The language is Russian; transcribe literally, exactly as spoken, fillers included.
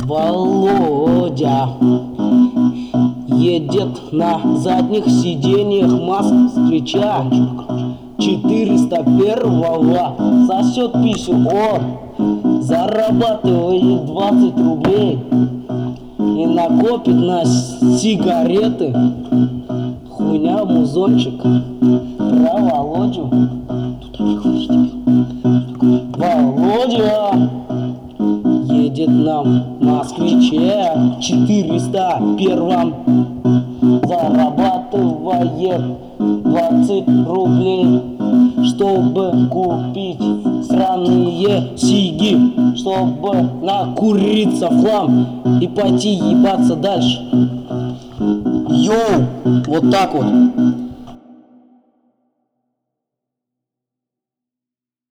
Володя едет на задних сиденьях москвича четыреста первого, сосет пищу, он зарабатывает двадцать рублей и накопит на сигареты. Хуйня, музончик про Володю. Володя едет на москвиче четыреста первом, зарабатывает двадцать рублей, чтобы купить сраные сиги, чтобы накуриться в хлам и пойти ебаться дальше. Йоу, вот так вот.